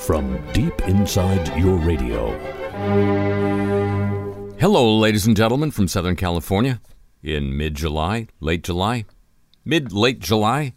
from deep inside your radio. Hello, ladies and gentlemen, from Southern California in mid-July, late July, late July.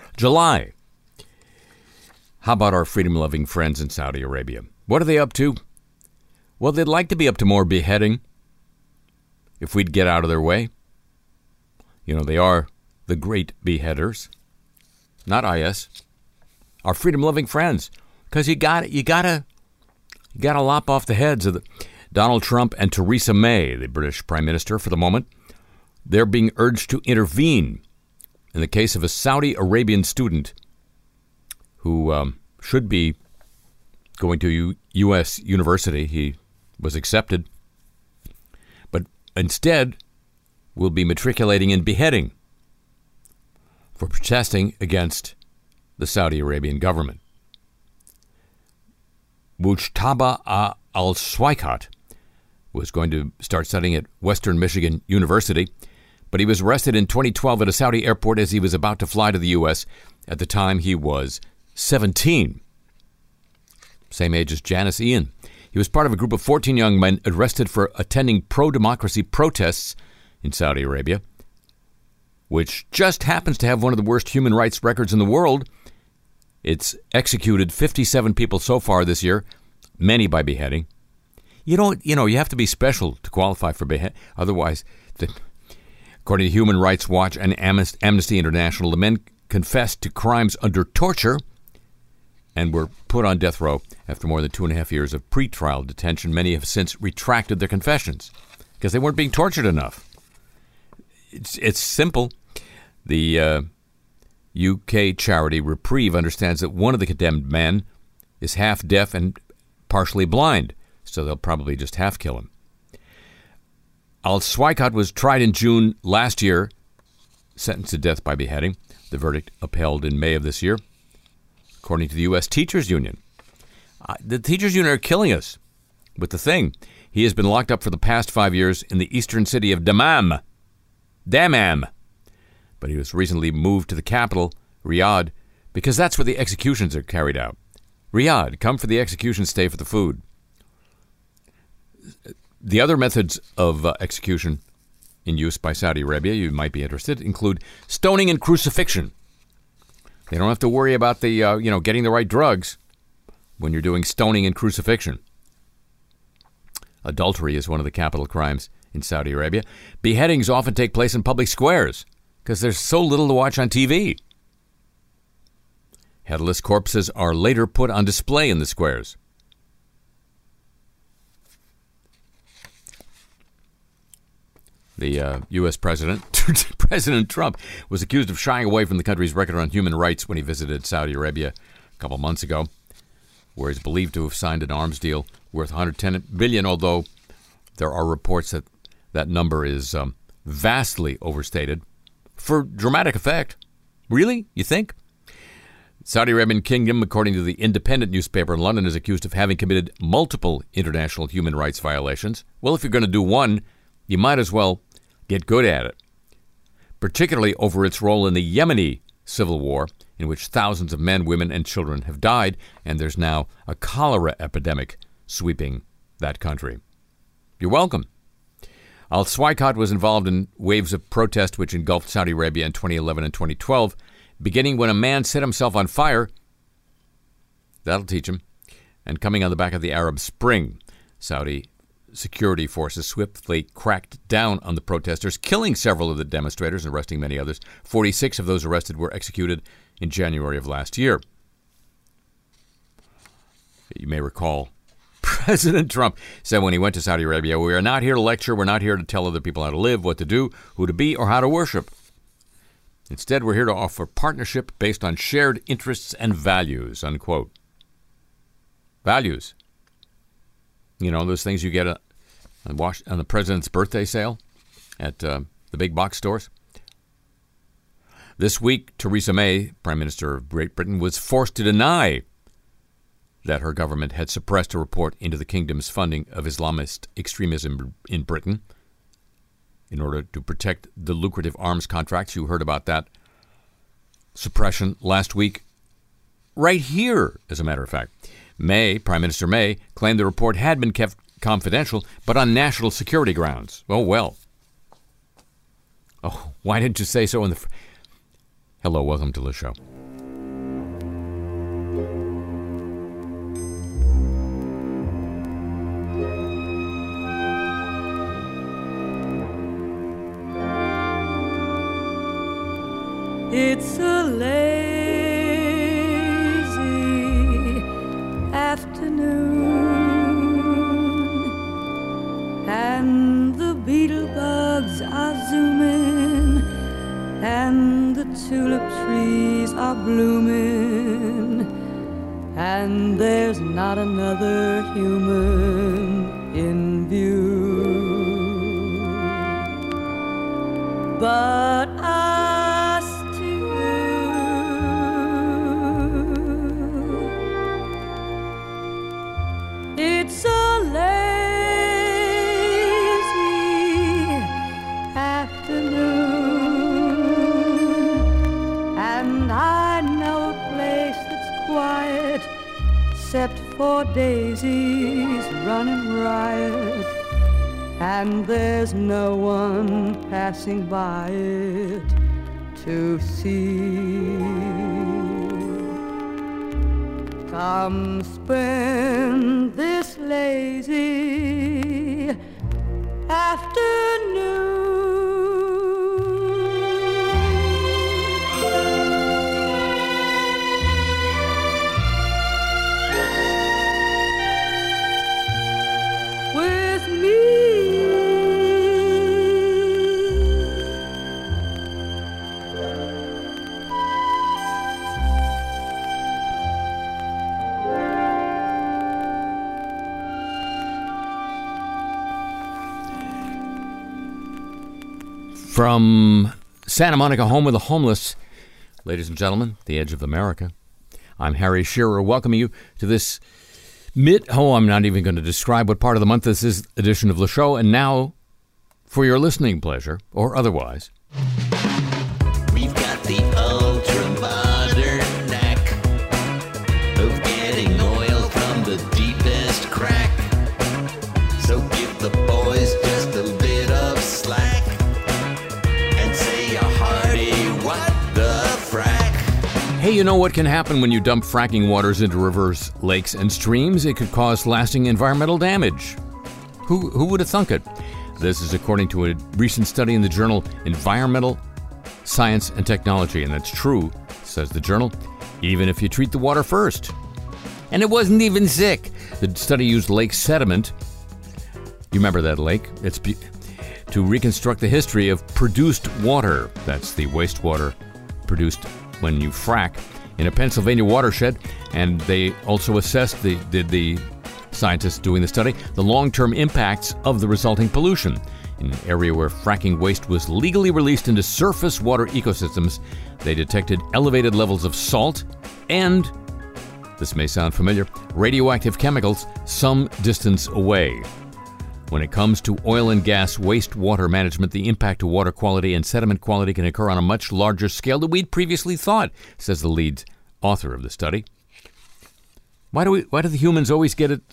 How about our freedom-loving friends in Saudi Arabia? What are they up to? Well, they'd like to be up to more beheading if we'd get out of their way. You know, they are the great beheaders, not IS. Our freedom-loving friends, because you gotta lop off the heads of Donald Trump and Theresa May, the British Prime Minister, for the moment. They're being urged to intervene in the case of a Saudi Arabian student who should be going to U.S. university. He was accepted, but instead will be matriculating in beheading for protesting against the Saudi Arabian government. Mujtaba al-Swaikat was going to start studying at Western Michigan University, but he was arrested in 2012 at a Saudi airport as he was about to fly to the U.S. At the time, he was 17, same age as Janice Ian. He was part of a group of 14 young men arrested for attending pro-democracy protests in Saudi Arabia, which just happens to have one of the worst human rights records in the world. It's executed 57 people so far this year, many by beheading. You have to be special to qualify for beheading. Otherwise, according to Human Rights Watch and Amnesty International, the men confessed to crimes under torture and were put on death row after more than 2.5 years of pretrial detention. Many have since retracted their confessions because they weren't being tortured enough. It's simple. The UK charity Reprieve understands that one of the condemned men is half deaf and partially blind, so they'll probably just half kill him. Al-Swaikat was tried in June last year, sentenced to death by beheading. The verdict upheld in May of this year, according to the U.S. Teachers Union. The Teachers Union are killing us with the thing. He has been locked up for the past 5 years in the eastern city of Dammam. But he was recently moved to the capital, Riyadh, because that's where the executions are carried out. Riyadh, come for the execution, stay for the food. The other methods of execution in use by Saudi Arabia, you might be interested, include stoning and crucifixion. They don't have to worry about the getting the right drugs when you're doing stoning and crucifixion. Adultery is one of the capital crimes in Saudi Arabia. Beheadings often take place in public squares because there's so little to watch on TV. Headless corpses are later put on display in the squares. The U.S. President Trump was accused of shying away from the country's record on human rights when he visited Saudi Arabia a couple months ago, where he's believed to have signed an arms deal worth $110 billion, although there are reports that that number is vastly overstated for dramatic effect. Really? You think? Saudi Arabian Kingdom, according to the Independent newspaper in London, is accused of having committed multiple international human rights violations. Well, if you're going to do one, you might as well get good at it, particularly over its role in the Yemeni civil war, in which thousands of men, women, and children have died, and there's now a cholera epidemic sweeping that country. You're welcome. Al-Swaikat was involved in waves of protest which engulfed Saudi Arabia in 2011 and 2012, beginning when a man set himself on fire. That'll teach him. And coming on the back of the Arab Spring, Saudi security forces swiftly cracked down on the protesters, killing several of the demonstrators and arresting many others. 46 of those arrested were executed in January of last year. You may recall President Trump said when he went to Saudi Arabia, "We are not here to lecture. We're not here to tell other people how to live, what to do, who to be, or how to worship. Instead, we're here to offer partnership based on shared interests and values," unquote. Values. You know, those things you get on the president's birthday sale at the big box stores. This week, Theresa May, Prime Minister of Great Britain, was forced to deny that her government had suppressed a report into the kingdom's funding of Islamist extremism in Britain in order to protect the lucrative arms contracts. You heard about that suppression last week, right here, as a matter of fact. Prime Minister May, claimed the report had been kept confidential, but on national security grounds. Oh, well. Oh, why didn't you say so in the... Hello, welcome to the show. It's a lazy afternoon, and the beetle bugs are zooming, and the tulip trees are blooming, and there's not another human in view. But it's a lazy afternoon, and I know a place that's quiet, except for daisies running riot, and there's no one passing by it to see. Come spend this lazy afternoon with me. From Santa Monica Home with the Homeless, ladies and gentlemen, the edge of America, I'm Harry Shearer, welcoming you to this I'm not even going to describe what part of the month this is edition of the show. And now, for your listening pleasure, or otherwise. We've got the ultra-modern knack of getting oil from the deepest crack. So give the boys just a bit of slack and say a hearty what the frack. Hey, you know what can happen when you dump fracking waters into rivers, lakes, and streams? It could cause lasting environmental damage. Who would have thunk it? This is according to a recent study in the journal Environmental Science and Technology, and that's true, says the journal, even if you treat the water first. And it wasn't even sick. The study used lake sediment. You remember that lake? To reconstruct the history of produced water. That's the wastewater produced when you frack in a Pennsylvania watershed. And they also assessed, the scientists doing the study, the long-term impacts of the resulting pollution. In an area where fracking waste was legally released into surface water ecosystems, they detected elevated levels of salt and, this may sound familiar, radioactive chemicals some distance away. When it comes to oil and gas wastewater management, the impact to water quality and sediment quality can occur on a much larger scale than we'd previously thought, says the lead author of the study. Why do the humans always get it?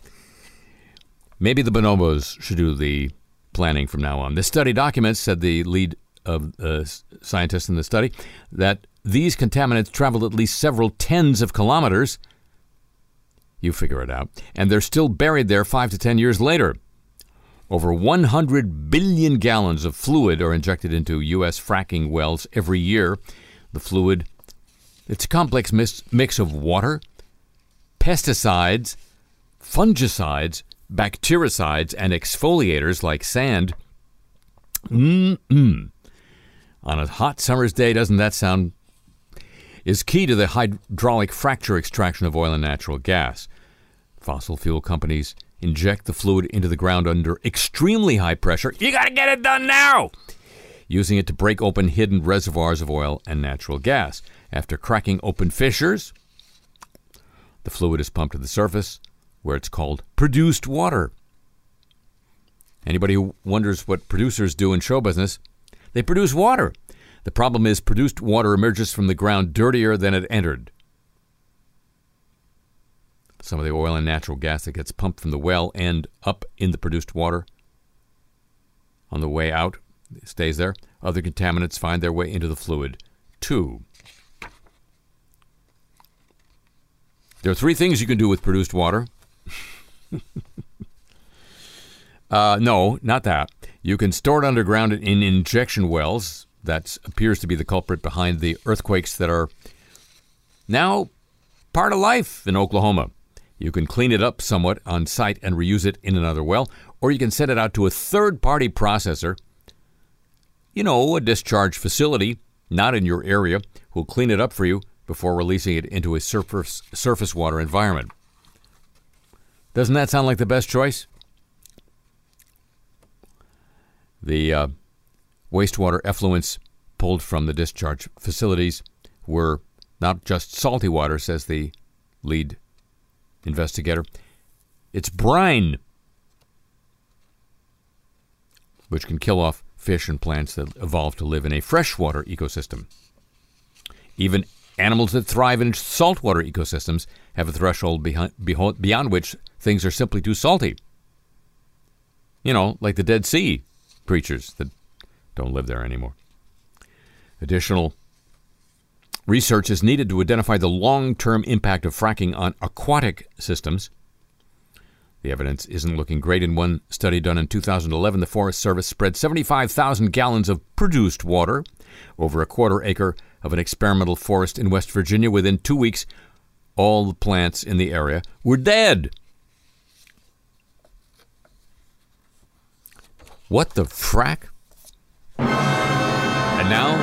Maybe the bonobos should do the planning from now on. This study documents, said the lead scientist in the study, that these contaminants traveled at least several tens of kilometers. You figure it out. And they're still buried there 5 to 10 years later. Over 100 billion gallons of fluid are injected into U.S. fracking wells every year. The fluid, it's a complex mix of water, pesticides, fungicides, bactericides, and exfoliators like sand. On a hot summer's day, doesn't that sound... is key to the hydraulic fracture extraction of oil and natural gas. Fossil fuel companies inject the fluid into the ground under extremely high pressure. You got to get it done now! Using it to break open hidden reservoirs of oil and natural gas. After cracking open fissures, the fluid is pumped to the surface, where it's called produced water. Anybody who wonders what producers do in show business, they produce water. The problem is produced water emerges from the ground dirtier than it entered. some of the oil and natural gas that gets pumped from the well and up in the produced water on the way out stays there. Other contaminants find their way into the fluid, too. There are 3 things you can do with produced water. No, not that. You can store it underground in injection wells. That appears to be the culprit behind the earthquakes that are now part of life in Oklahoma. You can clean it up somewhat on site and reuse it in another well, or you can send it out to a third-party processor, a discharge facility, not in your area, who'll clean it up for you before releasing it into a surface water environment. Doesn't that sound like the best choice? The wastewater effluents pulled from the discharge facilities were not just salty water, says the lead investigator. It's brine, which can kill off fish and plants that evolved to live in a freshwater ecosystem. Even animals that thrive in saltwater ecosystems have a threshold beyond which things are simply too salty. Like the Dead Sea creatures that don't live there anymore. Additional research is needed to identify the long-term impact of fracking on aquatic systems. The evidence isn't looking great. In one study done in 2011, the Forest Service spread 75,000 gallons of produced water over a quarter-acre of an experimental forest in West Virginia. Within 2 weeks, all the plants in the area were dead. What the frack? And now,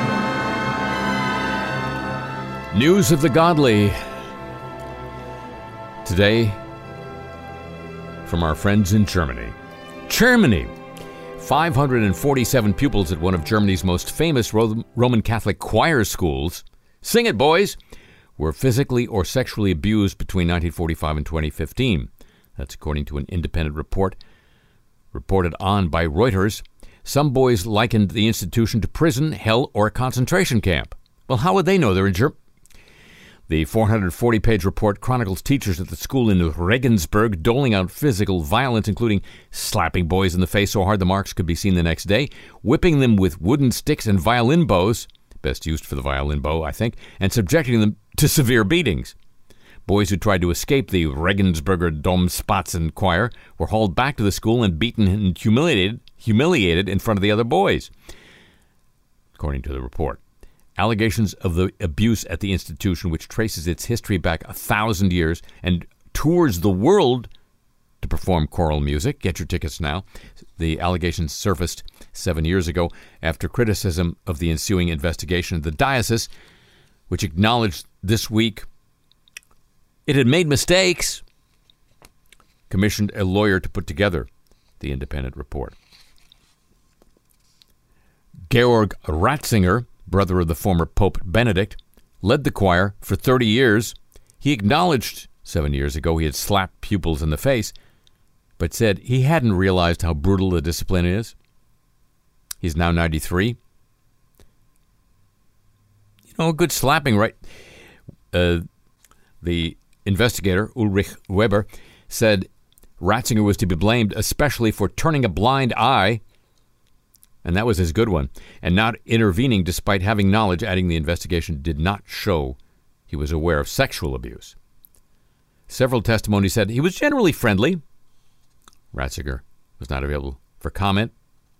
news of the godly. Today, from our friends in Germany. Germany! 547 pupils at one of Germany's most famous Roman Catholic choir schools, sing it, boys, were physically or sexually abused between 1945 and 2015. That's according to an independent report reported on by Reuters. Some boys likened the institution to prison, hell, or a concentration camp. Well, how would they know they're in Germany? The 440-page report chronicles teachers at the school in Regensburg doling out physical violence, including slapping boys in the face so hard the marks could be seen the next day, whipping them with wooden sticks and violin bows, best used for the violin bow, I think, and subjecting them to severe beatings. Boys who tried to escape the Regensburger Domspatzen choir were hauled back to the school and beaten and humiliated in front of the other boys, according to the report. Allegations of the abuse at the institution, which traces its history back 1,000 years and tours the world to perform choral music. Get your tickets now. The allegations surfaced 7 years ago after criticism of the ensuing investigation. The diocese, which acknowledged this week it had made mistakes, commissioned a lawyer to put together the independent report. Georg Ratzinger, brother of the former Pope Benedict, led the choir for 30 years. He acknowledged 7 years ago he had slapped pupils in the face, but said he hadn't realized how brutal the discipline is. He's now 93. A good slapping, right? The investigator, Ulrich Weber, said Ratzinger was to be blamed especially for turning a blind eye, and that was his good one, and not intervening despite having knowledge, adding the investigation did not show he was aware of sexual abuse. Several testimonies said he was generally friendly. Ratzinger was not available for comment.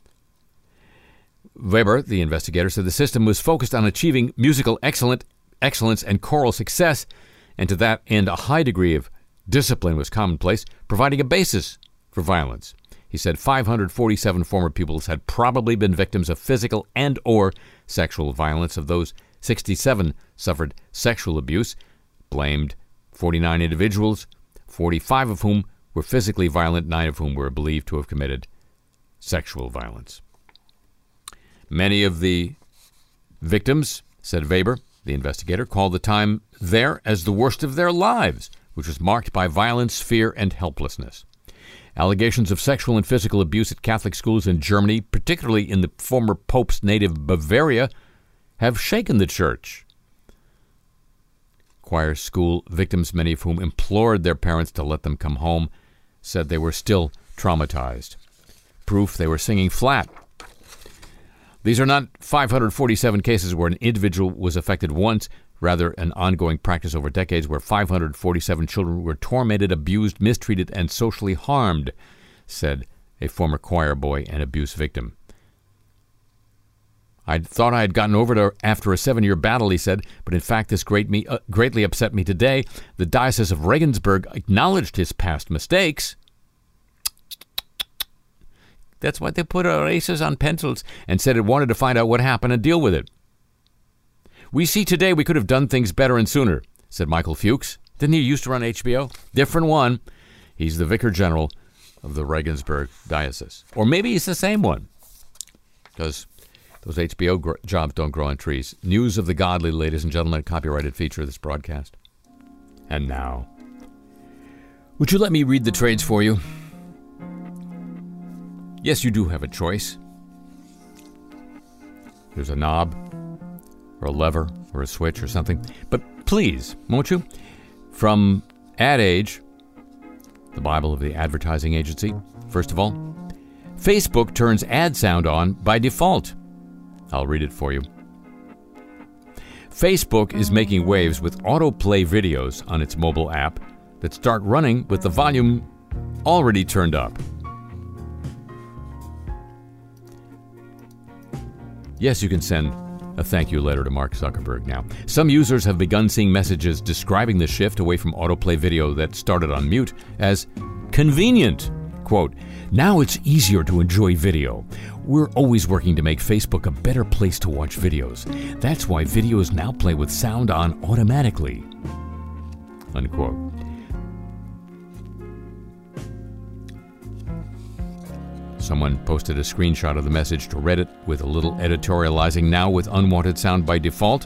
Weber, the investigator, said the system was focused on achieving musical excellence and choral success, and to that end a high degree of discipline was commonplace, providing a basis for violence. He said 547 former pupils had probably been victims of physical and or sexual violence. Of those, 67 suffered sexual abuse, blamed 49 individuals, 45 of whom were physically violent, 9 of whom were believed to have committed sexual violence. Many of the victims, said Weber, the investigator, called the time there as the worst of their lives, which was marked by violence, fear, and helplessness. Allegations of sexual and physical abuse at Catholic schools in Germany, particularly in the former Pope's native Bavaria, have shaken the church. choir school victims, many of whom implored their parents to let them come home, said they were still traumatized. Proof they were singing flat. These are not 547 cases where an individual was affected once, rather an ongoing practice over decades where 547 children were tormented, abused, mistreated, and socially harmed, said a former choir boy and abuse victim. I thought I had gotten over it after a 7-year battle, he said, but in fact this greatly upset me today. The Diocese of Regensburg acknowledged his past mistakes. That's why they put erasers on pencils, and said it wanted to find out what happened and deal with it. We see today we could have done things better and sooner, said Michael Fuchs. Didn't he used to run HBO? Different one. He's the Vicar General of the Regensburg Diocese. Or maybe he's the same one, because those HBO jobs don't grow on trees. News of the godly, ladies and gentlemen, copyrighted feature of this broadcast. And now, would you let me read the trades for you? Yes, you do have a choice. There's a knob, or a lever, or a switch, or something. But please, won't you? From Ad Age, the Bible of the advertising agency, first of all, Facebook turns ad sound on by default. I'll read it for you. Facebook is making waves with autoplay videos on its mobile app that start running with the volume already turned up. Yes, you can send a thank you letter to Mark Zuckerberg now. Some users have begun seeing messages describing the shift away from autoplay video that started on mute as convenient. Quote, now it's easier to enjoy video. We're always working to make Facebook a better place to watch videos. That's why videos now play with sound on automatically. Unquote. Someone posted a screenshot of the message to Reddit with a little editorializing, now with unwanted sound by default.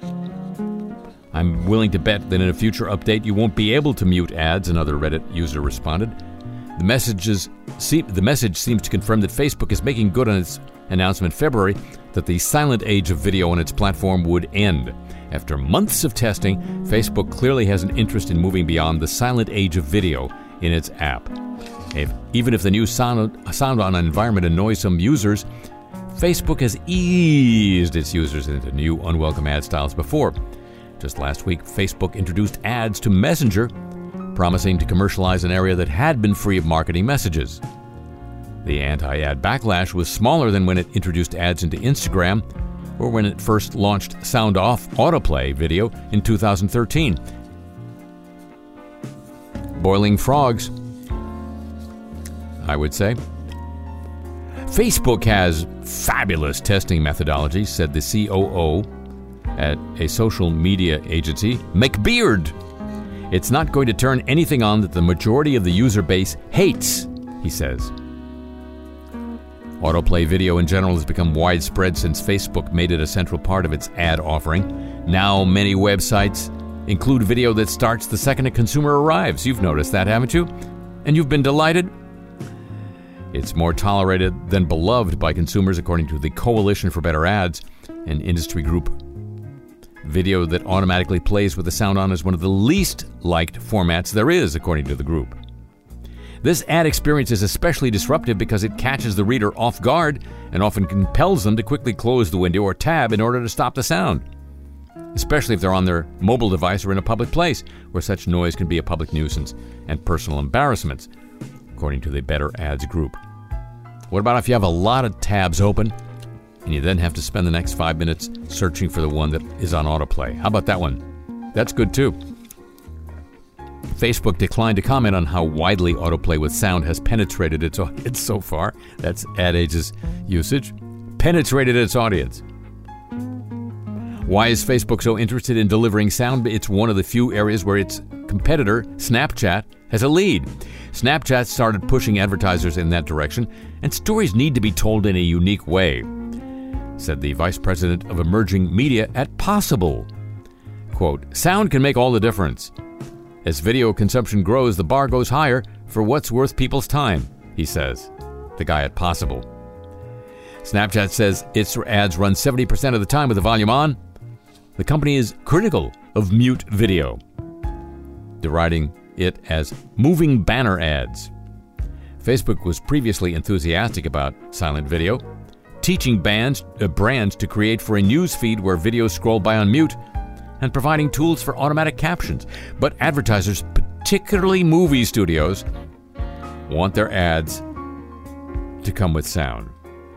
I'm willing to bet that in a future update you won't be able to mute ads, another Reddit user responded. The message seems to confirm that Facebook is making good on its announcement in February that the silent age of video on its platform would end. After months of testing, Facebook clearly has an interest in moving beyond the silent age of video in its app. Even if the new sound on environment annoys some users, Facebook has eased its users into new unwelcome ad styles before. Just last week, Facebook introduced ads to Messenger, promising to commercialize an area that had been free of marketing messages. The anti-ad backlash was smaller than when it introduced ads into Instagram or when it first launched Sound Off autoplay video in 2013. Boiling frogs, I would say. Facebook has fabulous testing methodology, said the COO at a social media agency, McBeard. It's not going to turn anything on that the majority of the user base hates, he says. Autoplay video in general has become widespread since Facebook made it a central part of its ad offering. Now many websites include video that starts the second a consumer arrives. You've noticed that, haven't you? And you've been delighted? It's more tolerated than beloved by consumers, according to the Coalition for Better Ads, an industry group. Video that automatically plays with the sound on is one of the least liked formats there is, according to the group. This ad experience is especially disruptive because it catches the reader off guard and often compels them to quickly close the window or tab in order to stop the sound, especially if they're on their mobile device or in a public place where such noise can be a public nuisance and personal embarrassments, according to the Better Ads group. What about if you have a lot of tabs open and you then have to spend the next 5 minutes searching for the one that is on autoplay? How about that one? That's good too. Facebook declined to comment on how widely autoplay with sound has penetrated its audience so far. That's Ad Age's usage. Penetrated its audience. Why is Facebook so interested in delivering sound? It's one of the few areas where its competitor, Snapchat, has a lead. Snapchat started pushing advertisers in that direction, and stories need to be told in a unique way, said the vice president of emerging media at Possible. Quote, sound can make all the difference. As video consumption grows, the bar goes higher for what's worth people's time, he says, the guy at Possible. Snapchat says its ads run 70% of the time with the volume on. The company is critical of mute video, deriding it as moving banner ads. Facebook was previously enthusiastic about silent video, teaching brands to create for a news feed where videos scroll by on mute and providing tools for automatic captions. But advertisers, particularly movie studios, want their ads to come with sound.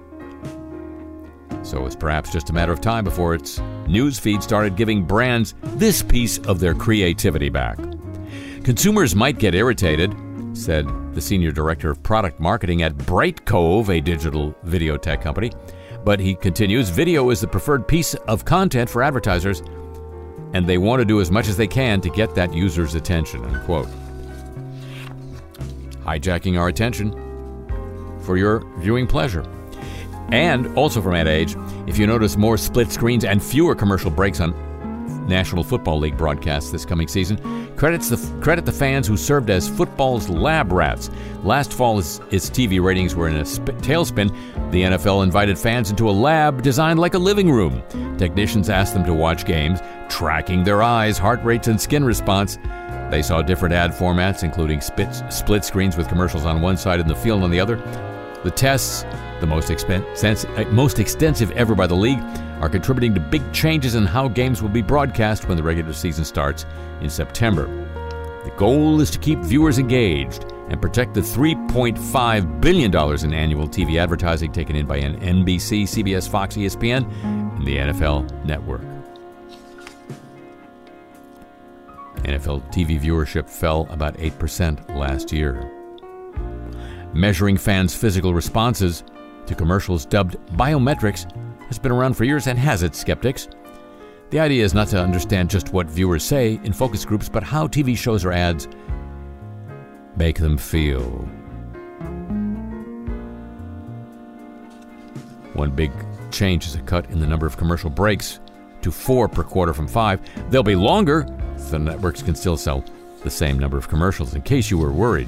So it's perhaps just a matter of time before its news feed started giving brands this piece of their creativity back. Consumers might get irritated, said the senior director of product marketing at Brightcove, a digital video tech company. But he continues, video is the preferred piece of content for advertisers, and they want to do as much as they can to get that user's attention, unquote. Hijacking our attention for your viewing pleasure. And also from Ad Age, if you notice more split screens and fewer commercial breaks on National Football League broadcasts this coming season, credit the fans who served as football's lab rats. Last fall, its TV ratings were in a tailspin. The NFL invited fans into a lab designed like a living room. Technicians asked them to watch games, tracking their eyes, heart rates, and skin response. They saw different ad formats, including split screens with commercials on one side and the field on the other. The tests, the most extensive ever by the league, are contributing to big changes in how games will be broadcast when the regular season starts in September. The goal is to keep viewers engaged and protect the $3.5 billion in annual TV advertising taken in by NBC, CBS, Fox, ESPN, and the NFL Network. NFL TV viewership fell about 8% last year. Measuring fans' physical responses to commercials dubbed biometrics has been around for years and has its skeptics. The idea is not to understand just what viewers say in focus groups, but how TV shows or ads make them feel. One big change is a cut in the number of commercial breaks to 4 per quarter from 5. They'll be longer, so the networks can still sell the same number of commercials, in case you were worried.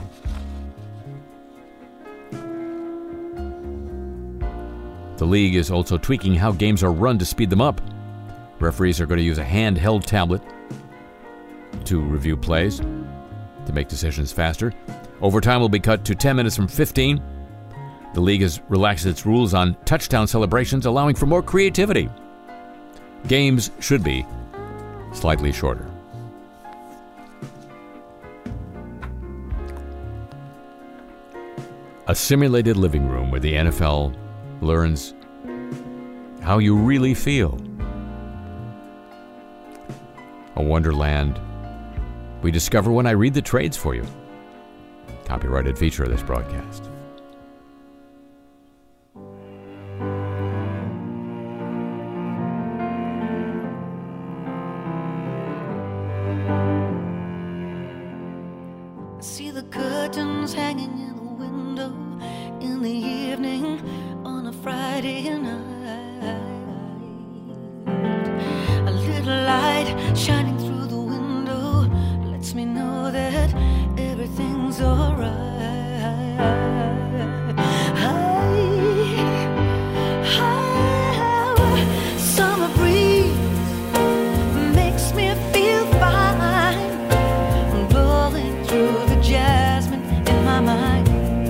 The league is also tweaking how games are run to speed them up. Referees are going to use a handheld tablet to review plays to make decisions faster. Overtime will be cut to 10 minutes from 15. The league has relaxed its rules on touchdown celebrations, allowing for more creativity. Games should be slightly shorter. A simulated living room where the NFL learns how you really feel. A wonderland we discover when I read the trades for you. Copyrighted feature of this broadcast. See the curtains hanging in the window in the evening on a Friday night. A little light shining through the window lets me know that everything's alright. Summer breeze makes me feel fine, blowing through the jasmine in my mind.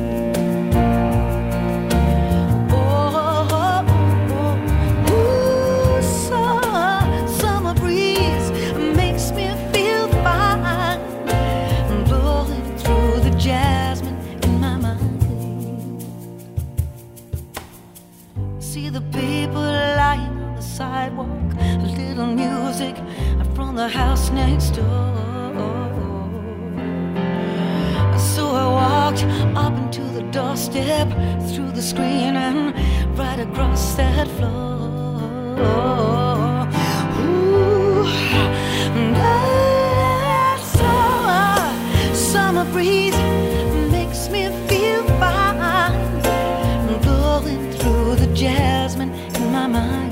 Sidewalk, a little music from the house next door. So I walked up into the doorstep, through the screen and right across that floor. Ooh, that summer breeze makes me feel fine, blowing through the jasmine in my mind.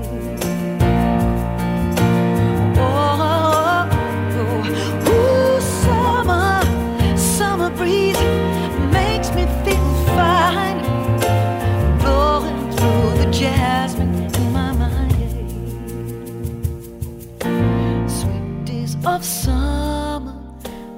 Breeze makes me feel fine, blowing through the jasmine in my mind. Sweet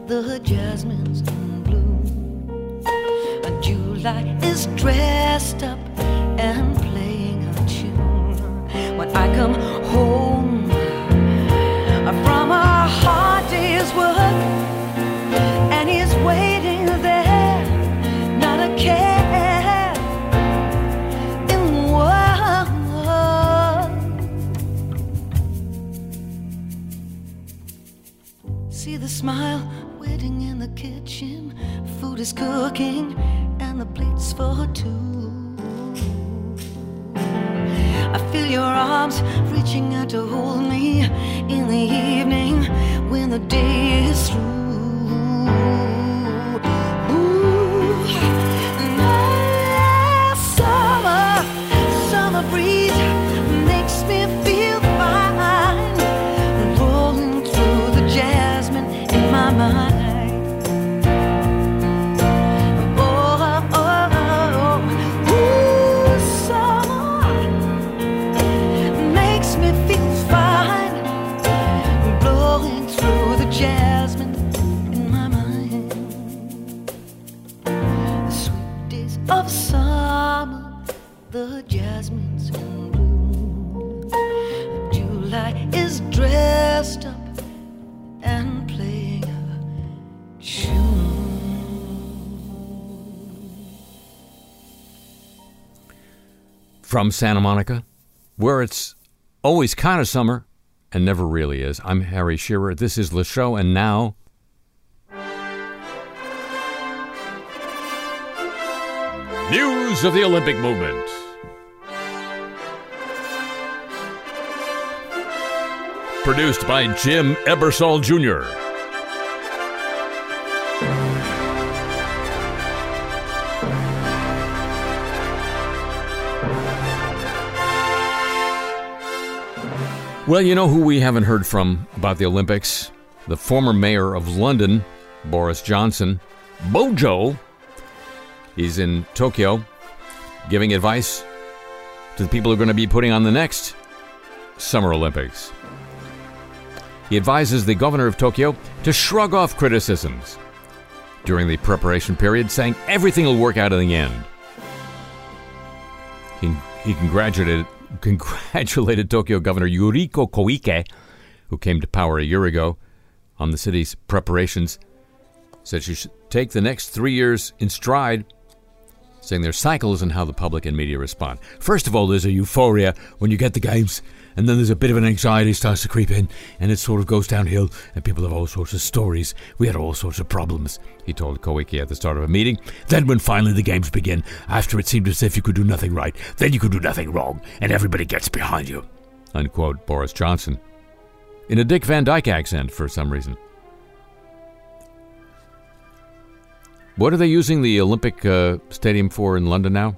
the jasmine's in bloom. And July is dressed up and playing a tune. When I come home from a hard day's work, and he's waiting there, not a care in the world. See the smile waiting in the kitchen, food is cooking and the plates for two. I feel your arms reaching out to hold me in the evening when the day is through. Summer breeze makes me feel fine, rolling through the jasmine in my mind. Jasmine in my mind. The sweet days of summer, the jasmine's in bloom. July is dressed up and playing a tune. From Santa Monica, where it's always kind of summer and never really is. I'm Harry Shearer. This is Le Show, and now news of the Olympic movement. Produced by Jim Ebersol Jr. Well, you know who we haven't heard from about the Olympics? The former mayor of London, Boris Johnson. Bojo. He's in Tokyo giving advice to the people who are going to be putting on the next Summer Olympics. He advises the governor of Tokyo to shrug off criticisms during the preparation period, saying everything will work out in the end. He congratulated Tokyo Governor Yuriko Koike, who came to power a year ago, on the city's preparations. Said she should take the next 3 years in stride, saying there's cycles in how the public and media respond. First of all, there's a euphoria when you get the games, and then there's a bit of an anxiety starts to creep in, and it sort of goes downhill, and people have all sorts of stories. We had all sorts of problems, he told Koike at the start of a meeting. Then when finally the games begin, after it seemed as if you could do nothing right, then you could do nothing wrong, and everybody gets behind you. Unquote, Boris Johnson. In a Dick Van Dyke accent for some reason. What are they using the Olympic stadium for in London now?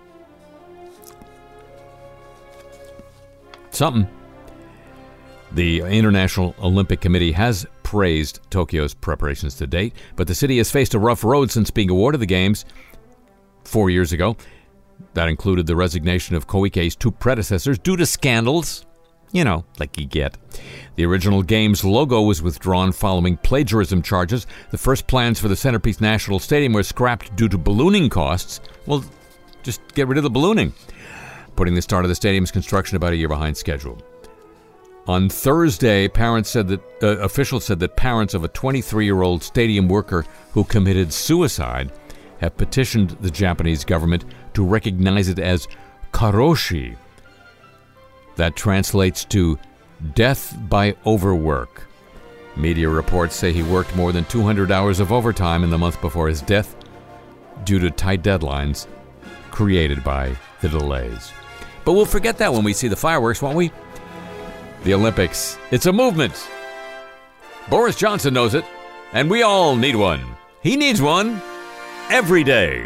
Something. The International Olympic Committee has praised Tokyo's preparations to date, but the city has faced a rough road since being awarded the Games 4 years ago. That included the resignation of Koike's two predecessors due to scandals. You know, like you get. The original Games logo was withdrawn following plagiarism charges. The first plans for the Centerpiece National Stadium were scrapped due to ballooning costs. Well, just get rid of the ballooning, putting the start of the stadium's construction about a year behind schedule. On Thursday, officials said that parents of a 23-year-old stadium worker who committed suicide have petitioned the Japanese government to recognize it as karoshi. That translates to death by overwork. Media reports say he worked more than 200 hours of overtime in the month before his death due to tight deadlines created by the delays. But we'll forget that when we see the fireworks, won't we? The Olympics, it's a movement. Boris Johnson knows it, and we all need one. He needs one every day.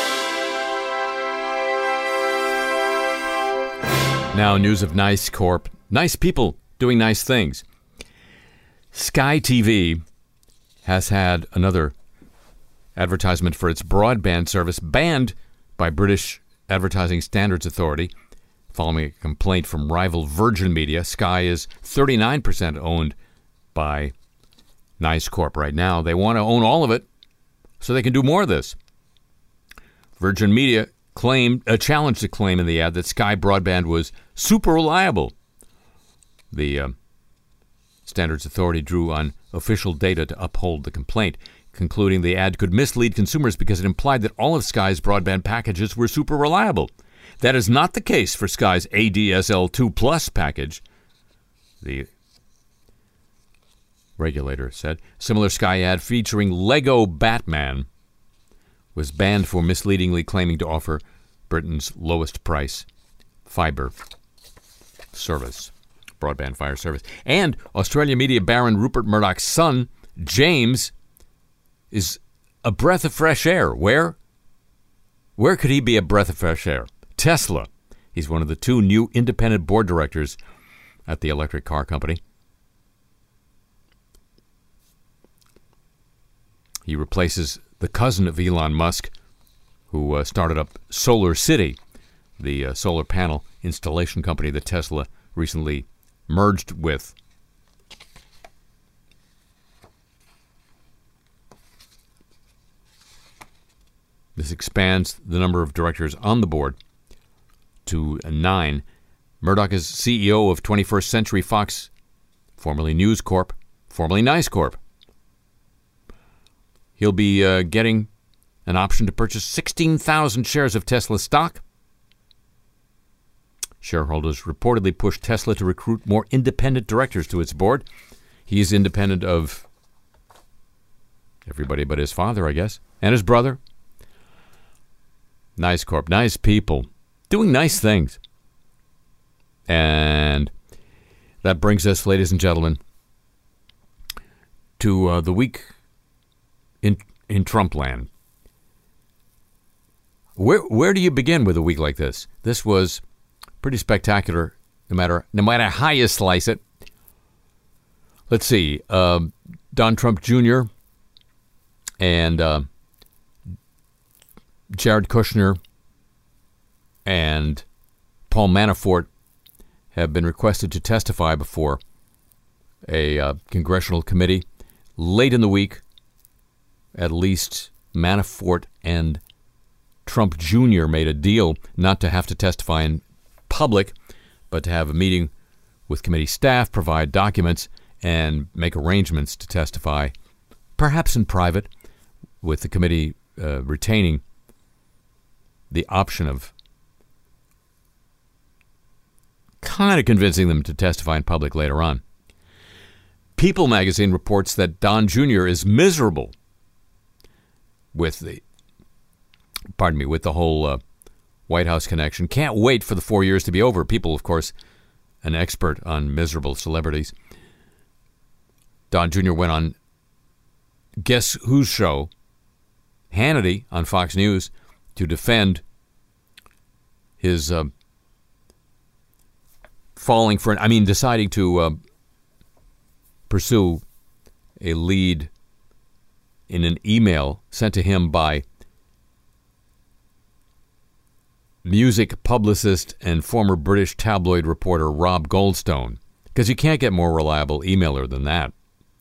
Now, news of Nice Corp. Nice people doing nice things. Sky TV has had another advertisement for its broadband service banned by British Advertising Standards Authority following a complaint from rival Virgin Media. Sky is 39% owned by Nice Corp right now. They want to own all of it so they can do more of this. Virgin Media challenged the claim in the ad that Sky Broadband was super reliable. The Standards Authority drew on official data to uphold the complaint, concluding the ad could mislead consumers because it implied that all of Sky's broadband packages were super reliable. That is not the case for Sky's ADSL 2 Plus package, the regulator said. Similar Sky ad featuring Lego Batman was banned for misleadingly claiming to offer Britain's lowest price fiber service, broadband fiber service. And Australia media baron Rupert Murdoch's son, James, is a breath of fresh air. Where could he be a breath of fresh air? Tesla. He's one of the 2 new independent board directors at the electric car company. He replaces the cousin of Elon Musk, who started up Solar City, the solar panel installation company that Tesla recently merged with. This expands the number of directors on the board to 9. Murdoch is CEO of 21st Century Fox, formerly News Corp, formerly Nice Corp. He'll be getting an option to purchase 16,000 shares of Tesla stock. Shareholders reportedly pushed Tesla to recruit more independent directors to its board. He's independent of everybody but his father, I guess, and his brother. Nice Corp, nice people, doing nice things. And that brings us, ladies and gentlemen, to the week in Trump land. Where do you begin with a week like this? This was pretty spectacular, no matter how you slice it. Let's see, Don Trump Jr. and Jared Kushner and Paul Manafort have been requested to testify before a congressional committee late in the week. At least Manafort and Trump Jr. made a deal not to have to testify in public, but to have a meeting with committee staff, provide documents, and make arrangements to testify, perhaps in private, with the committee retaining the option of kind of convincing them to testify in public later on. People magazine reports that Don Jr. is miserable with the whole White House connection. Can't wait for the 4 years to be over. People, of course, an expert on miserable celebrities. Don Jr. went on Guess Who's show, Hannity on Fox News, to defend his deciding to pursue a lead in an email sent to him by music publicist and former British tabloid reporter Rob Goldstone, because you can't get more reliable emailer than that.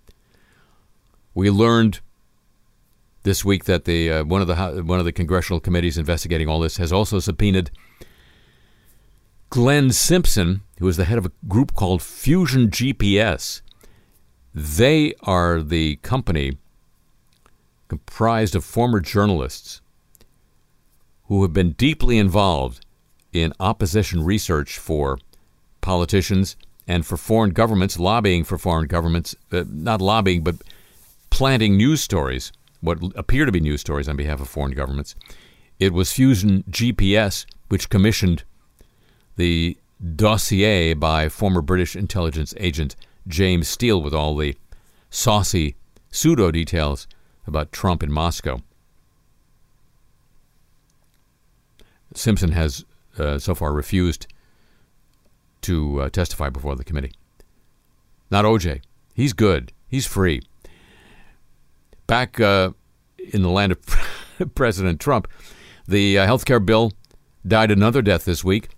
We learned this week that the one of the congressional committees investigating all this has also subpoenaed Glenn Simpson, who is the head of a group called Fusion GPS. They are the company comprised of former journalists who have been deeply involved in opposition research for politicians and for foreign governments, lobbying for foreign governments, not lobbying, but planting news stories, what appear to be news stories on behalf of foreign governments. It was Fusion GPS which commissioned the dossier by former British intelligence agent James Steele with all the saucy pseudo details about Trump in Moscow. Simpson has so far refused to testify before the committee. Not OJ. He's good. He's free. Back in the land of President Trump, the health care bill died another death this week.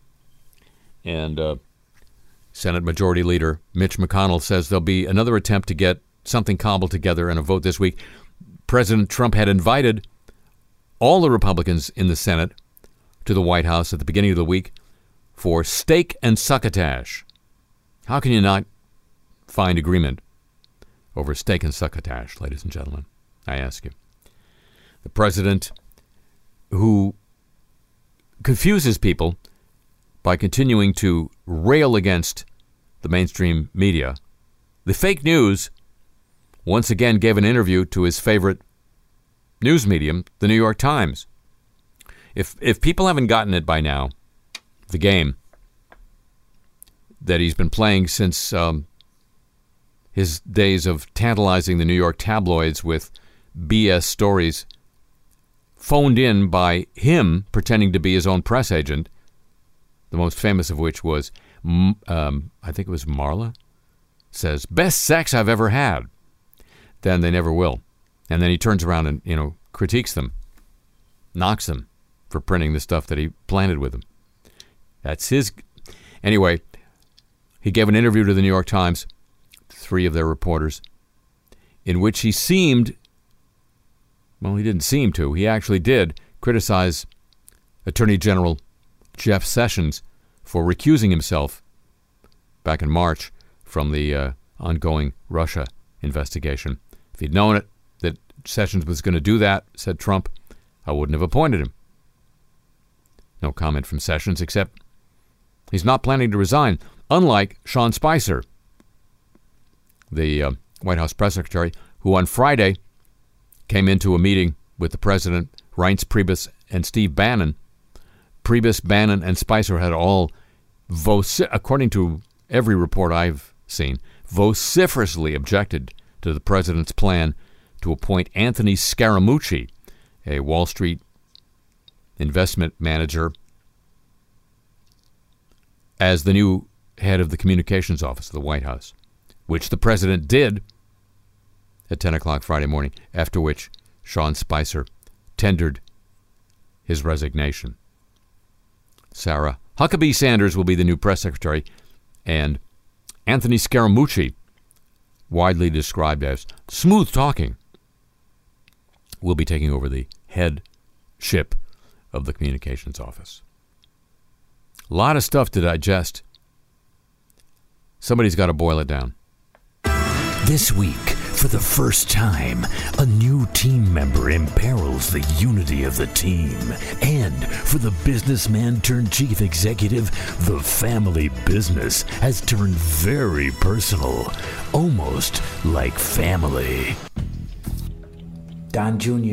And Senate Majority Leader Mitch McConnell says there'll be another attempt to get something cobbled together in a vote this week. President Trump had invited all the Republicans in the Senate to the White House at the beginning of the week for steak and succotash. How can you not find agreement over steak and succotash, ladies and gentlemen? I ask you. The president, who confuses people by continuing to rail against the mainstream media, the fake news, once again gave an interview to his favorite news medium, the New York Times. If people haven't gotten it by now, the game that he's been playing since his days of tantalizing the New York tabloids with BS stories phoned in by him pretending to be his own press agent, the most famous of which was, I think it was Marla, says, best sex I've ever had. Then they never will. And then he turns around and, critiques them, knocks them for printing the stuff that he planted with them. That's his. Anyway, he gave an interview to the New York Times, 3 of their reporters, in which he seemed, well, he didn't seem to, he actually did criticize Attorney General Jeff Sessions for recusing himself back in March from the ongoing Russia investigation. If he'd known it, that Sessions was going to do that, said Trump, I wouldn't have appointed him. No comment from Sessions, except he's not planning to resign, unlike Sean Spicer, the White House press secretary, who on Friday came into a meeting with the president, Reince Priebus, and Steve Bannon. Priebus, Bannon, and Spicer had all, according to every report I've seen, vociferously objected to the president's plan to appoint Anthony Scaramucci, a Wall Street investment manager, as the new head of the communications office of the White House, which the president did at 10 o'clock Friday morning, after which Sean Spicer tendered his resignation. Sarah Huckabee Sanders will be the new press secretary, and Anthony Scaramucci, widely described as smooth talking, will be taking over the headship of the communications office. A lot of stuff to digest. Somebody's got to boil it down. This week, for the first time, a new team member imperils the unity of the team. And for the businessman turned chief executive, the family business has turned very personal, almost like family. Don Jr.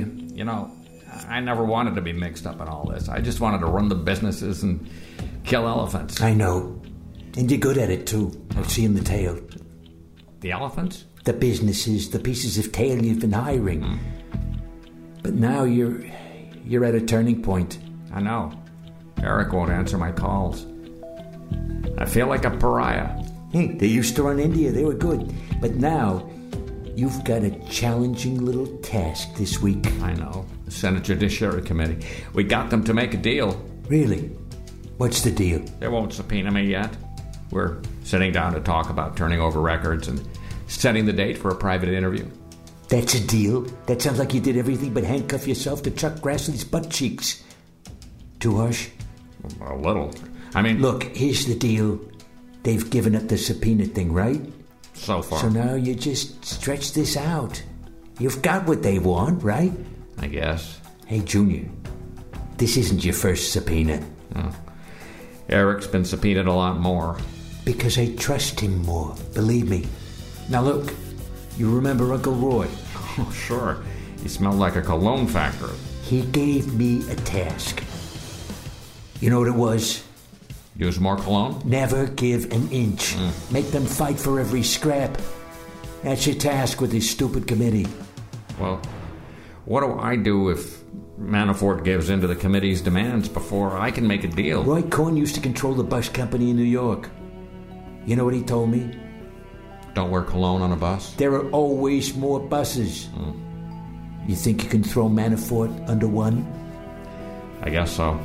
I never wanted to be mixed up in all this. I just wanted to run the businesses and kill elephants. I know. And you're good at it, too. I've seen the tail. The elephants? The businesses, the pieces of tail you've been hiring. But now you're at a turning point. I know. Eric won't answer my calls. I feel like a pariah. Hey, they used to run India. They were good. But now, you've got a challenging little task this week. I know. The Senate Judiciary Committee. We got them to make a deal. Really? What's the deal? They won't subpoena me yet. We're sitting down to talk about turning over records and setting the date for a private interview. That's a deal? That sounds like you did everything but handcuff yourself to Chuck Grassley's butt cheeks. Too harsh? A little. I mean... Look, here's the deal. They've given up the subpoena thing, right? So far. So now you just stretch this out. You've got what they want, right? I guess. Hey, Junior, this isn't your first subpoena. Oh. Eric's been subpoenaed a lot more. Because I trust him more, believe me. Now look, you remember Uncle Roy? Oh, sure. He smelled like a cologne factory. He gave me a task. You know what it was? Use more cologne? Never give an inch. Make them fight for every scrap. That's your task with this stupid committee. Well, what do I do if Manafort gives in to the committee's demands before I can make a deal? Roy Cohn used to control the bus company in New York. You know what he told me? Don't wear cologne on a bus? There are always more buses. You think you can throw Manafort under one? I guess so.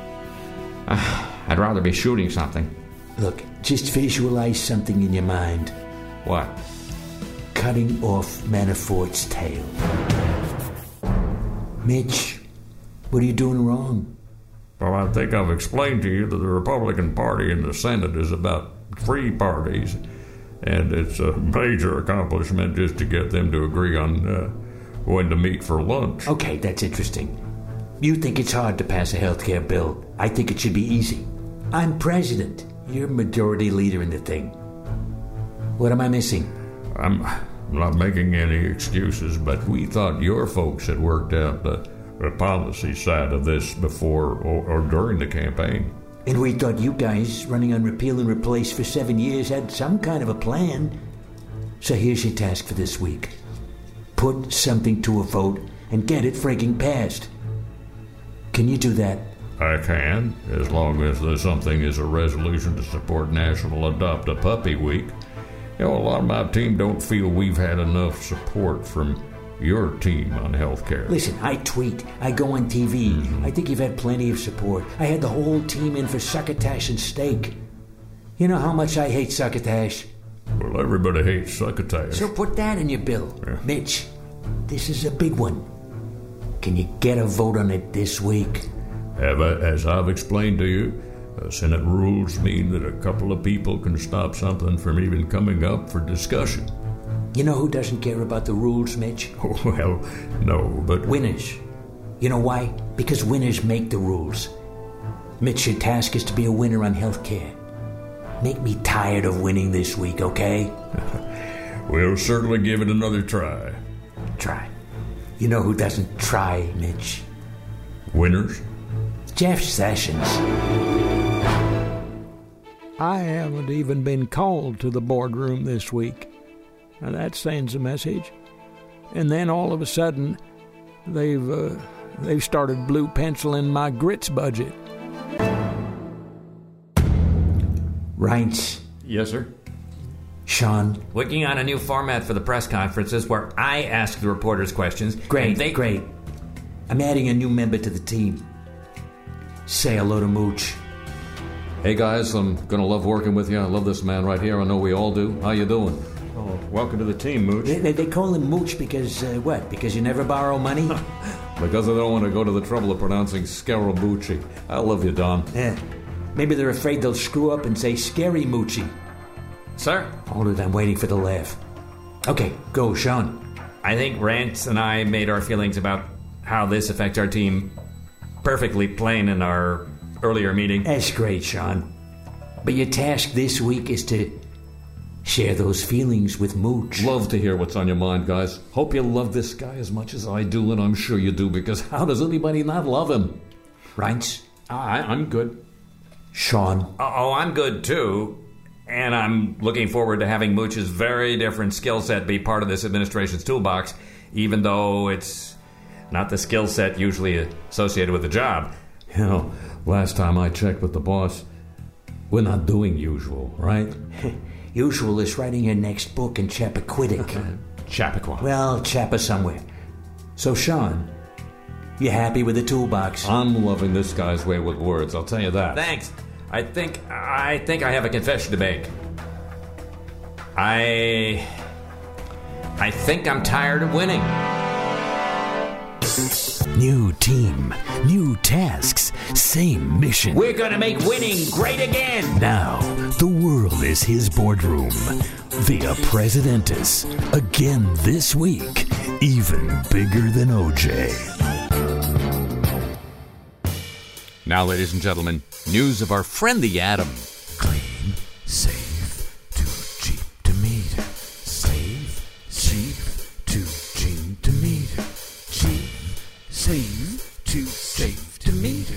I'd rather be shooting something. Look, just visualize something in your mind. What? cutting off Manafort's tail. Mitch, what are you doing wrong? Well, I think I've explained to you that the Republican Party in the Senate is about 3 parties, and it's a major accomplishment just to get them to agree on when to meet for lunch. Okay, that's interesting. You think it's hard to pass a health care bill. I think it should be easy. I'm president. You're majority leader in the thing. What am I missing? I'm not making any excuses, but we thought your folks had worked out the policy side of this before or during the campaign. And we thought you guys, running on repeal and replace for 7 years, had some kind of a plan. So here's your task for this week. Put something to a vote and get it frigging passed. Can you do that? I can, as long as the something is a resolution to support National Adopt a Puppy Week. You know, a lot of my team don't feel we've had enough support from your team on health care. Listen, I tweet. I go on TV. I think you've had plenty of support. I had the whole team in for succotash and steak. You know how much I hate succotash? Well, everybody hates succotash. So put that in your bill. Yeah. Mitch, this is a big one. Can you get a vote on it this week? As I've explained to you, Senate rules mean that a couple of people can stop something from even coming up for discussion. You know who doesn't care about the rules, Mitch? Well, no, but... Winners. You know why? Because winners make the rules. Mitch, your task is to be a winner on health care. Make me tired of winning this week, okay? We'll certainly give it another try. Try. You know who doesn't try, Mitch? Winners? Jeff Sessions. I haven't even been called to the boardroom this week. Now that sends a message. And then all of a sudden, they've started blue penciling my grits budget. Reince. Yes, sir? Sean. Working on a new format for the press conferences where I ask the reporters questions. Great. I'm adding a new member to the team. Say hello to Mooch. Hey guys, I'm gonna love working with you. I love this man right here. I know we all do. How you doing? Oh, welcome to the team, Mooch. They call him Mooch because, what? Because you never borrow money? Because I don't want to go to the trouble of pronouncing Scaramucci. I love you, Don. Yeah. Maybe they're afraid they'll screw up and say Scary Moochie. Sir? Hold it, I'm waiting for the laugh. Okay, go, Sean. I think Rance and I made our feelings about how this affects our team perfectly plain in our earlier meeting. That's great, Sean. But your task this week is to share those feelings with Mooch. Love to hear what's on your mind, guys. Hope you love this guy as much as I do, and I'm sure you do, because how does anybody not love him? Reince? I'm good. Sean? Oh, I'm good, too. And I'm looking forward to having Mooch's very different skill set be part of this administration's toolbox, even though it's not the skill set usually associated with the job. You know, last time I checked with the boss, we're not doing usual, right? Usual is writing your next book in Chappaquiddick. Chappaqua. Well, Chappa somewhere. So, Sean, you happy with the toolbox? I'm loving this guy's way with words, I'll tell you that. Thanks. I think I have a confession to make. I think I'm tired of winning. New team, new tasks, same mission. We're gonna make winning great again. Now, the world is his boardroom. Via Presidentis. Again this week. Even bigger than OJ. Now, ladies and gentlemen, news of our friend the Atom. Clean, safe, too cheap to meter. Safe, cheap, too cheap to meter. Cheap, safe, too safe to meter.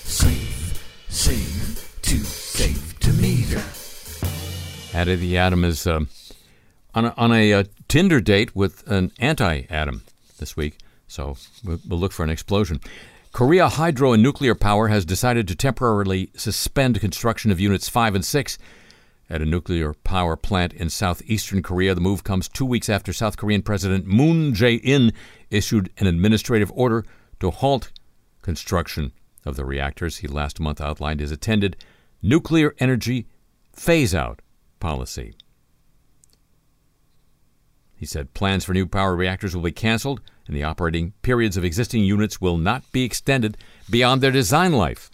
Safe, too safe to meter. Addie the Atom is on a Tinder date with an anti-Atom this week, so we'll look for an explosion. Korea Hydro and Nuclear Power has decided to temporarily suspend construction of Units 5 and 6 at a nuclear power plant in southeastern Korea. The move comes 2 weeks after South Korean President Moon Jae-in issued an administrative order to halt construction of the reactors. He last month outlined his intended nuclear energy phase-out policy. He said plans for new power reactors will be canceled and the operating periods of existing units will not be extended beyond their design life.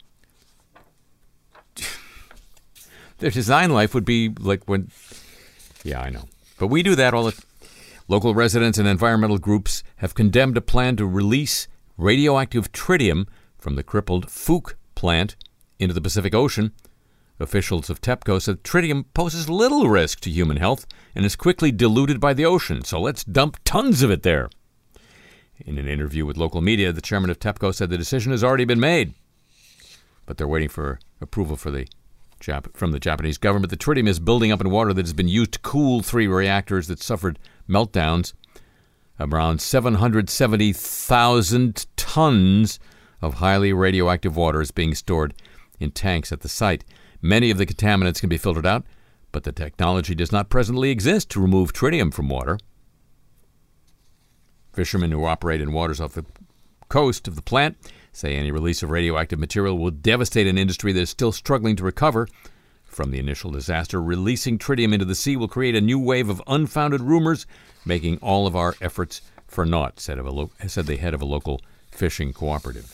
Their design life would be like when... Yeah, I know. But we do that all the time. Local residents and environmental groups have condemned a plan to release radioactive tritium from the crippled Fook plant into the Pacific Ocean. Officials of TEPCO said tritium poses little risk to human health and is quickly diluted by the ocean, so let's dump tons of it there. In an interview with local media, the chairman of TEPCO said the decision has already been made, but they're waiting for approval from the Japanese government. The tritium is building up in water that has been used to cool 3 reactors that suffered meltdowns. Around 770,000 tons of highly radioactive water is being stored in tanks at the site. Many of the contaminants can be filtered out, but the technology does not presently exist to remove tritium from water. Fishermen who operate in waters off the coast of the plant say any release of radioactive material will devastate an industry that is still struggling to recover from the initial disaster. Releasing tritium into the sea will create a new wave of unfounded rumors, making all of our efforts for naught, said the head of a local fishing cooperative.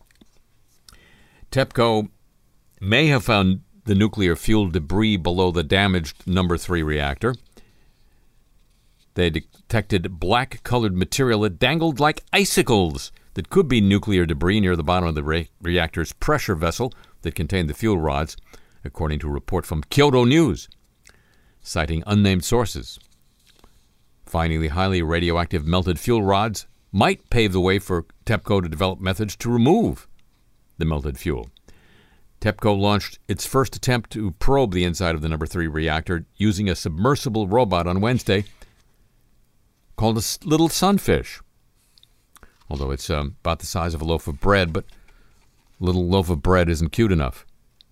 TEPCO may have found the nuclear fuel debris below the damaged number 3 reactor. They detected black-colored material that dangled like icicles that could be nuclear debris near the bottom of the reactor's pressure vessel that contained the fuel rods, according to a report from Kyodo News, citing unnamed sources. Finding the highly radioactive melted fuel rods might pave the way for TEPCO to develop methods to remove the melted fuel. TEPCO launched its first attempt to probe the inside of the number 3 reactor using a submersible robot on Wednesday called a little sunfish. Although it's about the size of a loaf of bread, but a little loaf of bread isn't cute enough.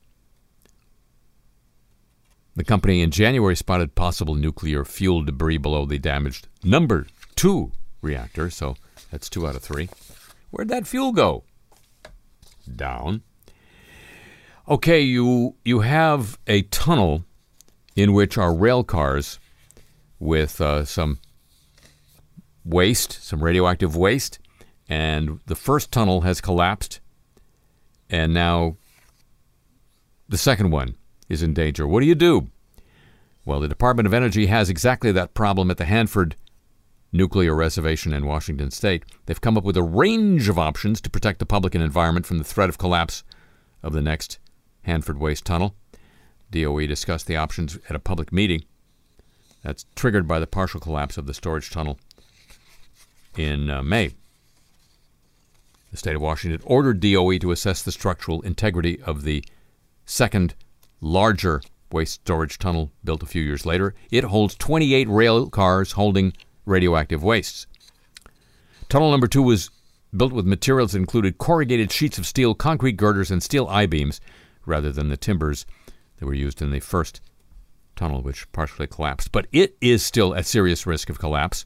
The company in January spotted possible nuclear fuel debris below the damaged number 2 reactor, so that's 2 out of 3. Where'd that fuel go? Down. Okay, you have a tunnel in which are rail cars with some waste, some radioactive waste, and the first tunnel has collapsed, and now the second one is in danger. What do? Well, the Department of Energy has exactly that problem at the Hanford Nuclear Reservation in Washington State. They've come up with a range of options to protect the public and environment from the threat of collapse of the next Hanford Waste Tunnel. DOE discussed the options at a public meeting that's triggered by the partial collapse of the storage tunnel in May. The state of Washington ordered DOE to assess the structural integrity of the second, larger waste storage tunnel built a few years later. It holds 28 rail cars holding radioactive wastes. Tunnel number 2 was built with materials that included corrugated sheets of steel, concrete girders, and steel I-beams, rather than the timbers that were used in the first tunnel, which partially collapsed. But it is still at serious risk of collapse.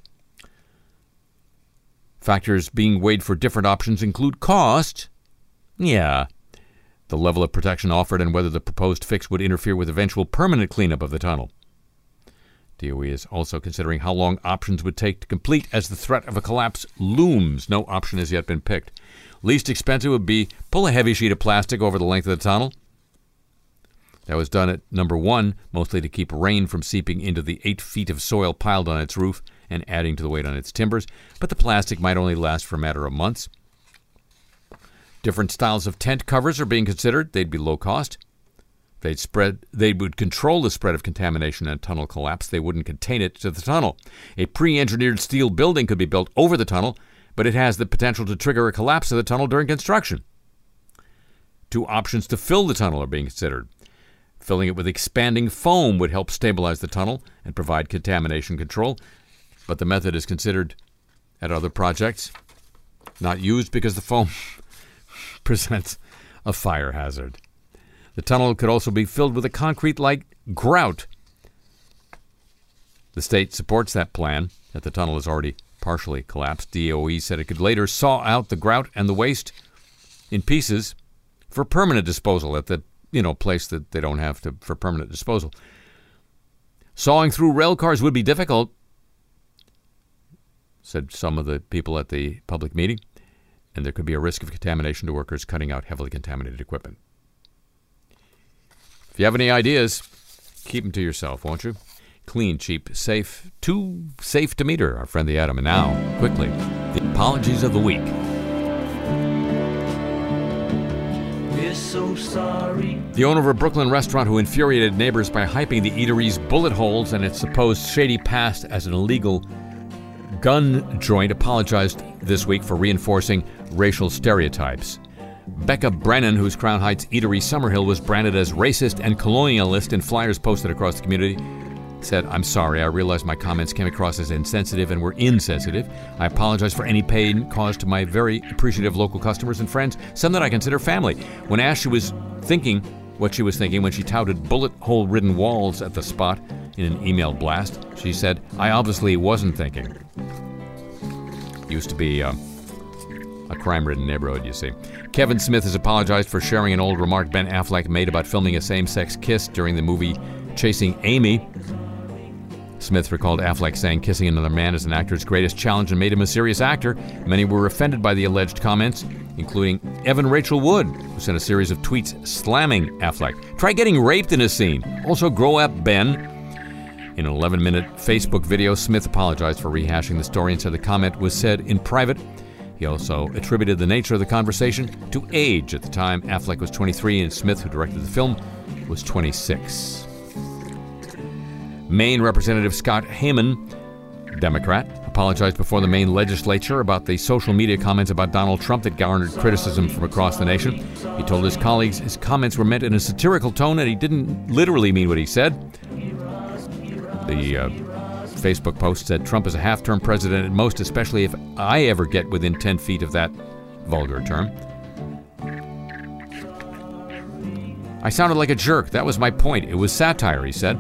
Factors being weighed for different options include cost, the level of protection offered, and whether the proposed fix would interfere with eventual permanent cleanup of the tunnel. DOE is also considering how long options would take to complete as the threat of a collapse looms. No option has yet been picked. Least expensive would be pull a heavy sheet of plastic over the length of the tunnel. That was done at number 1, mostly to keep rain from seeping into the 8 feet of soil piled on its roof and adding to the weight on its timbers, but the plastic might only last for a matter of months. Different styles of tent covers are being considered. They'd be low cost. They would control the spread of contamination and tunnel collapse. They wouldn't contain it to the tunnel. A pre-engineered steel building could be built over the tunnel, but it has the potential to trigger a collapse of the tunnel during construction. 2 options to fill the tunnel are being considered. Filling it with expanding foam would help stabilize the tunnel and provide contamination control, but the method is considered at other projects, not used because the foam presents a fire hazard. The tunnel could also be filled with a concrete-like grout. The state supports that plan, that the tunnel is already partially collapsed. DOE said it could later saw out the grout and the waste in pieces for permanent disposal at the place that they don't have to for permanent disposal. Sawing through rail cars would be difficult. said some of the people at the public meeting, and there could be a risk of contamination to workers cutting out heavily contaminated equipment. If you have any ideas, keep them to yourself, won't you? Clean, cheap, safe, too safe to meter, our friend the Atom. And now, quickly, the apologies of the week. We're so sorry. The owner of a Brooklyn restaurant who infuriated neighbors by hyping the eatery's bullet holes and its supposed shady past as an illegal gun joint apologized this week for reinforcing racial stereotypes. Becca Brennan, whose Crown Heights eatery Summerhill was branded as racist and colonialist in flyers posted across the community, said, "I'm sorry, I realize my comments came across as insensitive and were insensitive. I apologize for any pain caused to my very appreciative local customers and friends, some that I consider family." When asked what she was thinking when she touted bullet hole-ridden walls at the spot in an email blast, she said, "I obviously wasn't thinking." Used to be a crime-ridden neighborhood, you see. Kevin Smith has apologized for sharing an old remark Ben Affleck made about filming a same-sex kiss during the movie Chasing Amy. Smith recalled Affleck saying kissing another man is an actor's greatest challenge and made him a serious actor. Many were offended by the alleged comments, including Evan Rachel Wood, who sent a series of tweets slamming Affleck. Try getting raped in a scene. Also, grow up, Ben. In an 11-minute Facebook video, Smith apologized for rehashing the story and said the comment was said in private. He also attributed the nature of the conversation to age. At the time, Affleck was 23 and Smith, who directed the film, was 26. Maine Representative Scott Heyman, Democrat, apologized before the Maine legislature about the social media comments about Donald Trump that garnered criticism from across the nation. He told his colleagues his comments were meant in a satirical tone and he didn't literally mean what he said. The Facebook post said, "Trump is a half-term president at most, especially if I ever get within 10 feet of that vulgar term. I sounded like a jerk. That was my point. It was satire," he said.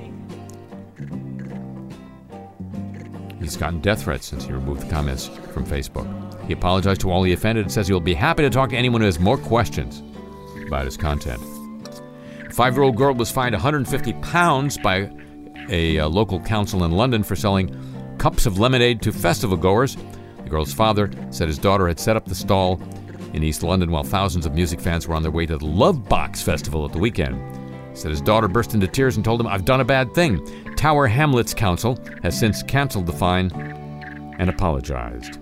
He's gotten death threats since he removed the comments from Facebook. He apologized to all he offended and says he will be happy to talk to anyone who has more questions about his content. A 5-year-old girl was fined £150 by a local council in London for selling cups of lemonade to festival goers. The girl's father said his daughter had set up the stall in East London while thousands of music fans were on their way to the Love Box Festival at the weekend. He said his daughter burst into tears and told him, "I've done a bad thing." Tower Hamlets Council has since canceled the fine and apologized.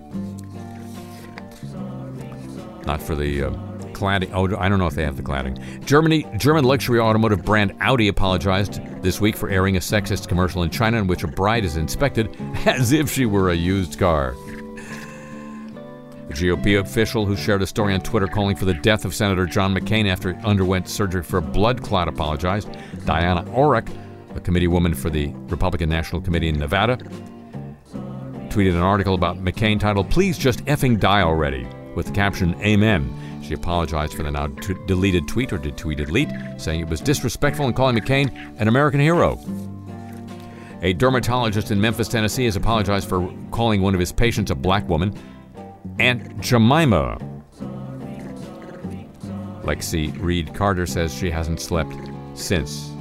Not for the cladding. Oh, I don't know if they have the cladding. German luxury automotive brand Audi apologized this week for airing a sexist commercial in China in which a bride is inspected as if she were a used car. A GOP official who shared a story on Twitter calling for the death of Senator John McCain after he underwent surgery for a blood clot apologized. Diana Orrick, a committee woman for the Republican National Committee in Nevada, tweeted an article about McCain titled, "Please just effing die already," with the caption, "Amen." She apologized for the now deleted tweet, or did tweet delete, saying it was disrespectful and calling McCain an American hero. A dermatologist in Memphis, Tennessee has apologized for calling one of his patients, a black woman, Aunt Jemima. Lexi Reed Carter says she hasn't slept since.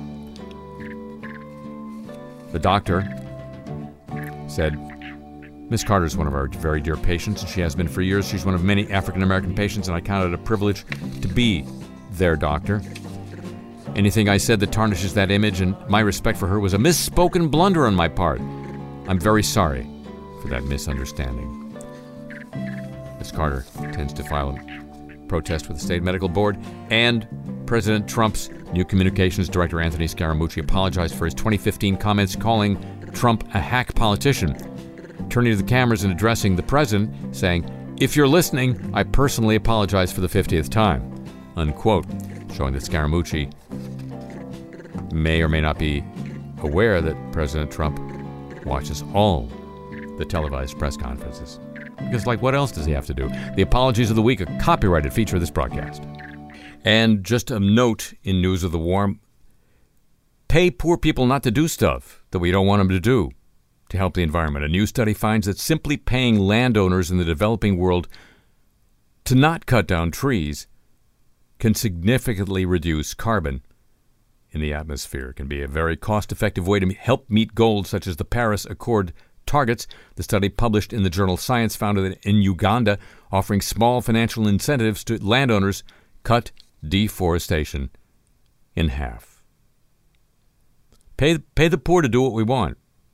The doctor said, "Miss Carter is one of our very dear patients, and she has been for years. She's one of many African-American patients, and I count it a privilege to be their doctor. Anything I said that tarnishes that image and my respect for her was a misspoken blunder on my part. I'm very sorry for that misunderstanding." Miss Carter tends to file a protest with the state medical board, and President Trump's new communications director, Anthony Scaramucci, apologized for his 2015 comments calling Trump a hack politician, turning to the cameras and addressing the president, saying, "If you're listening, I personally apologize for the 50th time," unquote, showing that Scaramucci may or may not be aware that President Trump watches all the televised press conferences. Because, like, what else does he have to do? The apologies of the week, a copyrighted feature of this broadcast. And just a note in news of the war, pay poor people not to do stuff that we don't want them to do to help the environment. A new study finds that simply paying landowners in the developing world to not cut down trees can significantly reduce carbon in the atmosphere. It can be a very cost-effective way to help meet goals such as the Paris Accord targets. The study published in the journal Science found that in Uganda, offering small financial incentives to landowners cut deforestation in half. Pay the poor to do what we want.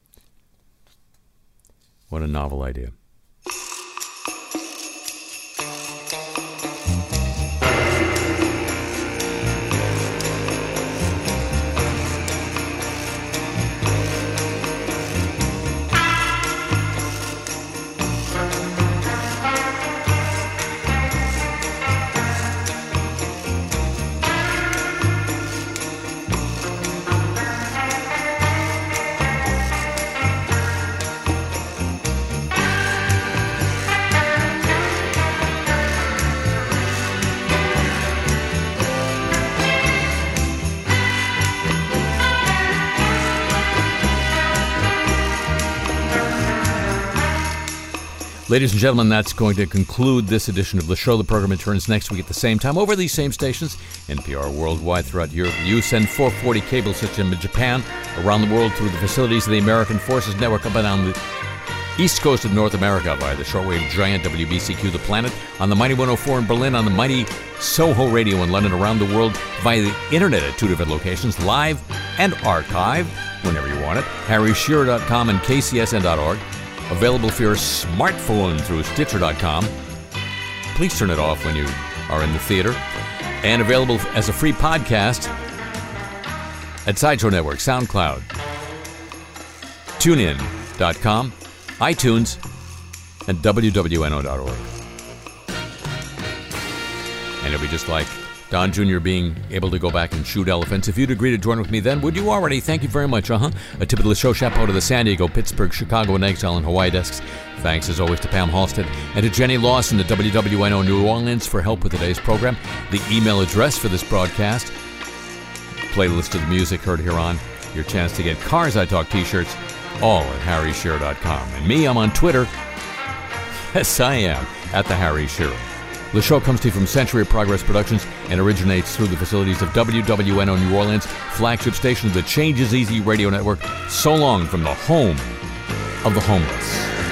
What a novel idea. Ladies and gentlemen, that's going to conclude this edition of the show. The program returns next week at the same time over these same stations, NPR worldwide throughout Europe. You send 440 cable system in Japan, around the world through the facilities of the American Forces Network up and down the east coast of North America via the shortwave giant WBCQ The Planet, on the Mighty 104 in Berlin, on the Mighty Soho Radio in London, around the world via the internet at 2 different locations, live and archived whenever you want it, harryshearer.com and kcsn.org. Available for your smartphone through Stitcher.com. Please turn it off when you are in the theater. And available as a free podcast at Sideshow Network, SoundCloud, TuneIn.com, iTunes, and WWNO.org. And it'll be just like Don Jr. being able to go back and shoot elephants. If you'd agree to join with me then, would you already? Thank you very much. A tip of the show, chapeau to the San Diego, Pittsburgh, Chicago, and Exile and Hawaii desks. Thanks, as always, to Pam Halstead and to Jenny Lawson at WWNO New Orleans for help with today's program. The email address for this broadcast, playlist of the music heard here on, your chance to get Cars I Talk t-shirts, all at harryshearer.com. And me, I'm on Twitter. Yes, I am, at the Harry Shearer. The show comes to you from Century of Progress Productions and originates through the facilities of WWNO New Orleans, flagship station of the Change is Easy radio network, so long from the home of the homeless.